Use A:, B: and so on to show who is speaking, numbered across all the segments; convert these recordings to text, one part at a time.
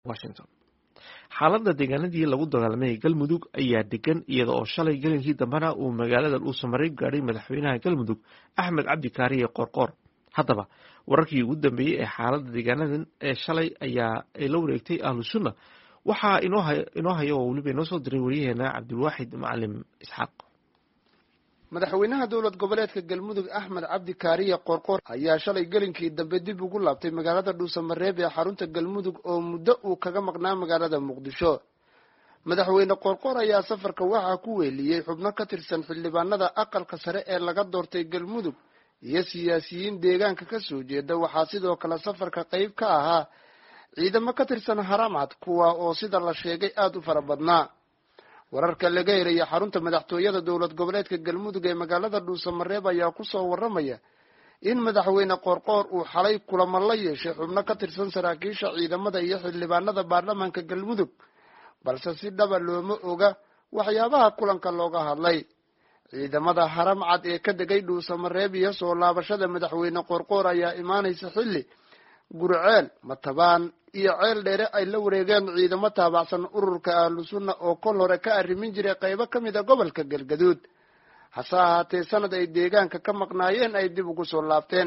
A: Washington. Xaaladda deegaanadii lagu dagaalamay Galmudug ayaa degan iyada oo shalay galinkii dambana uu magaalada Dhuusamareeb gaadhay madaxweynaha Galmudug Axmed Cabdi Kaariye Qoorqoor. Haddaba wararkii ugu dambeeyay ee xaaladda deegaanadan ee shalay ayaa la wareegtay Ahlu Sunna waxaa inoo haya oo weliba inoo soo diray wariyaheena Cabdilwaaxid Macalin Isxaaq.
B: madaxweynaha dowlad goboleedka Galmudug Axmed Cabdi Kaariye Qoorqoor ayaa shalay galinkii dambe dib ugu laabtay magaalada Dhuusamareeb ee xarunta Galmudug oo muddo uu kaga maqnaa magaalada Muqdisho. madaxweyne Qoorqoor ayaa safarka waxaa ku weeliyay xubno ka tirsan xildhibaanada aqalka sare ee laga doortay Galmudug iyo siyaasiyiin deegaanka ka soo jeeda. waxaa sidoo kale safarka qayb ka ahaa ciidamo ka tirsan Haramcad kuwa oo sida la sheegay aad u fara badnaa. wararka laga helay xarunta madaxtooyada dowlad goboleedka Galmudug ee magaalada Dhuusamareeb ayaa ku soo waramaya in madaxweyne Qoorqoor uu xalay kulamo la yeeshay xubno ka tirsan saraakiisha ciidamada iyo xildhibaanada baarlamaanka Galmudug, balse si dhaba looma oga waxyaabaha kulanka looga hadlay. ciidamada Haramcad ee ka degay Dhuusamareeb iyo soo laabashada madaxweyne Qoorqoor ayaa imaanaysa xilli Gurceel, Matabaan iyo Ceel Dheere ay la wareegeen ciidamo taabacsan ururka Ahlu Sunna oo kol hore ka arrimin jiray qaybo ka mid ah gobolka Galgaduud. hase ahaatee sanad ay deegaanka ka maqnaayeen ay dib ugu soo laabteen.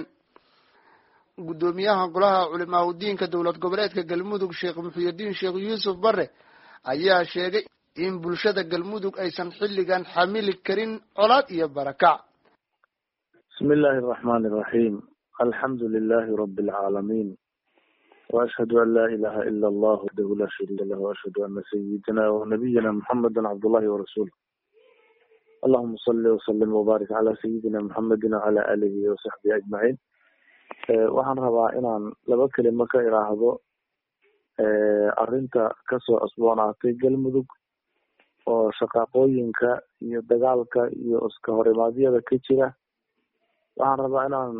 B: gudoomiyaha golaha culimaa diinka dowlad goboleedka Galmudug Sheekh Muxyidiin Sheekh Yuusuf Barre ayaa sheegay in bulshada Galmudug aysan xilligan xamili karin colaad iyo barakac.
C: bismillaahi raxmaani raxiim. الحمد لله رب العالمين وأشهد أن لا إله إلا الله وحده لا شريك له وأشهد أن سيدنا ونبينا محمد عبد الله ورسوله. اللهم صل وسلم وبارك على سيدنا محمد وعلى آله وصحبه أجمعين. waxaan rabaa inaan laba kelimo ka iraahdo arinta kasoo asboonaatay Galmudug oo shaqaaqooyinka iyo dagaalka iyo iska horimaadyada ka jira. waxaan rabaa inaan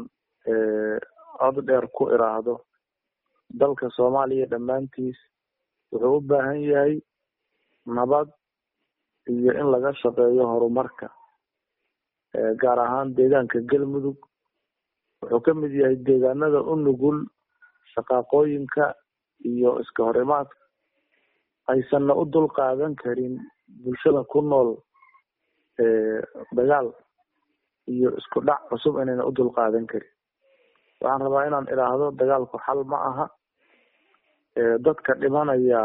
C: cod dheer ku iraahdo dalka Soomaaliya dhammaantiis wuxuu u baahan yahay nabad iyo in laga shaqeeyo horumarka, gaar ahaan deegaanka Galmudug wuxuu ka mid yahay deegaanada u nugul shaqaaqooyinka iyo iska horimaadka aysanna u dul qaadan karin bulshada ku nool dagaal iyo isku dhac cusub inayna u dul qaadan karin. waxaan rabaa inaan iraahdo dagaalku xal ma aha. dadka dhimanaya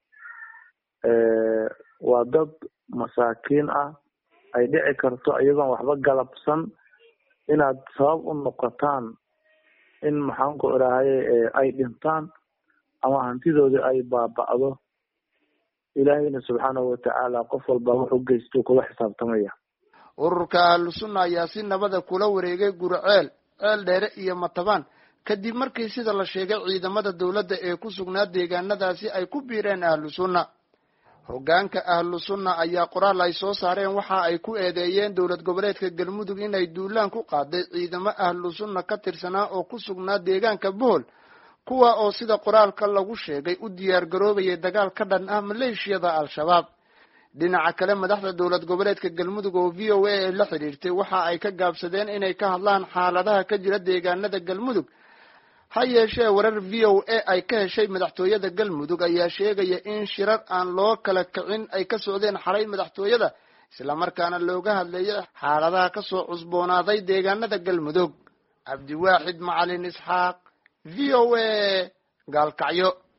C: waa dad masaakiin ah. ay dhici karto iyagoon waxba galabsan inaad sabab u noqotaan in maxaanku iraahaye ay dhintaan ama hantidoodii ay baaba'do. ilaahayna subxaanahu watacaala qof walba wuxuu geysto kula xisaabtamaya.
B: ururka Ahlu Sunna ayaa si nabada kula wareegay Gurceel, Ceel Dheere iyo Matabaan kadib markii sida la sheegay ciidamada dowladda ee ku sugnaa deegaanadaasi ay ku biireen Ahlu Sunna. hoggaanka Ahlu Sunna ayaa qoraal ay soo saareen waxa ay ku eedeeyeen dowlad goboleedka Galmudug inay duulaan ku qaaday ciidamo Ahlu Sunna ka tirsanaa oo ku sugnaa deegaanka Bohol, kuwa oo sida qoraalka lagu sheegay u diyaar garoobayay dagaal ka dhan ah maleeshiyada Al-Shabaab. dhinaca kale madaxda dowlad goboleedka Galmudug oo VOA la xiriirtay waxa ay ka gaabsadeen inay ka hadlaan xaaladaha ka jira deegaanada Galmudug. ha yeeshee warar VOA ay ka heshay madaxtooyada Galmudug ayaa sheegaya in shirar aan loo kala kicin ay ka socdeen xalay madaxtooyada, isla markaana looga hadlayo xaaladaha ka soo cusboonaaday deegaanada Galmudug. Cabdiwaaxid Macalin Isxaaq, VOA, Gaalkacyo.